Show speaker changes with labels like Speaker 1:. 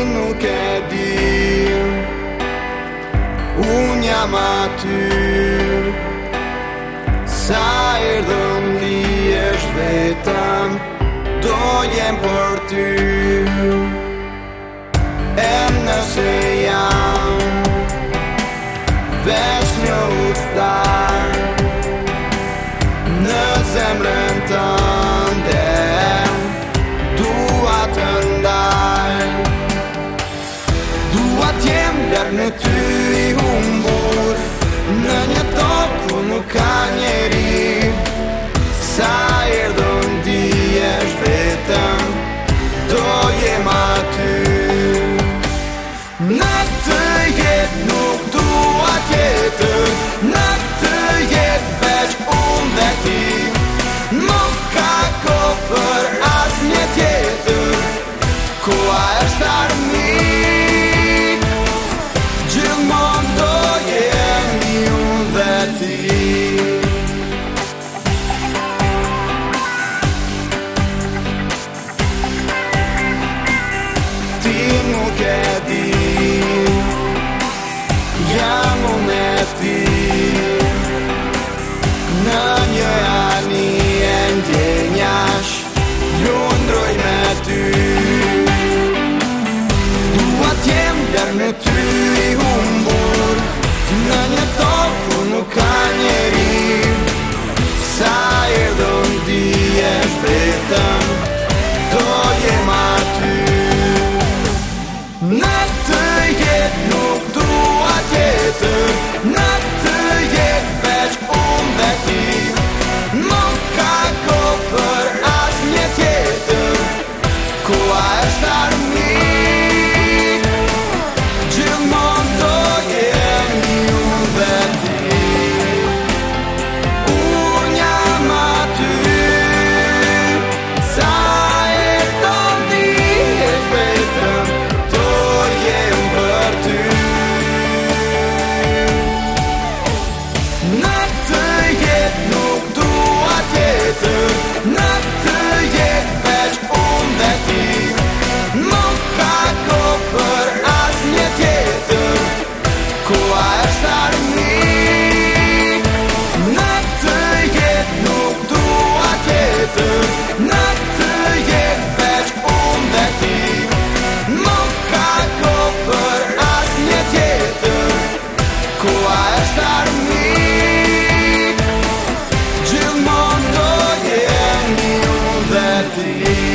Speaker 1: nuk e di, unë jam aty. Sa erdhëm liesh vetëm, do jem për ty. E nëse jam veç një udhëtar në zemrën tënde, dua të ndaj. Dua t'jem larg në ty i humbur, në një tokë ku nuk ka njeri. Sa erdhëm diesh vetëm, do jem aty. Në këtë jetë nuk dua tjetër, në këtë jetë veç unë dhe ti. Nuk ka kohë për asnjë tjetër, koha është armik. Gjithmonë do jemi unë dhe ti. Ti nuk e di, jam unë e ti. Në një ani e ndjenjash, lundroj me ty. Dua t'jem larg në ty i humbur, në një tokë ku nuk ka njeri. Sa erdhëm diesh vetëm, do jem aty. Në këtë jetë nuk dua tjetër, në këtë jetë veç unë dhe ti. Nuk ka kohë për asnjë tjetër, koha është armik. Gjithmonë do jemi unë dhe ti. Unë jam aty. Sa erdhëm diesh vetëm, do jem për ty. Në këtë jetë nuk dua tjetër, në këtë jetë veç unë dhe ti. Nuk ka kohë për asnjë tjetër, koha është armik. Në këtë jetë nuk dua tjetër, në këtë jetë veç unë dhe ti. Nuk ka kohë për asnjë tjetër, koha është armik. Gjithmonë do jemi unë dhe ti.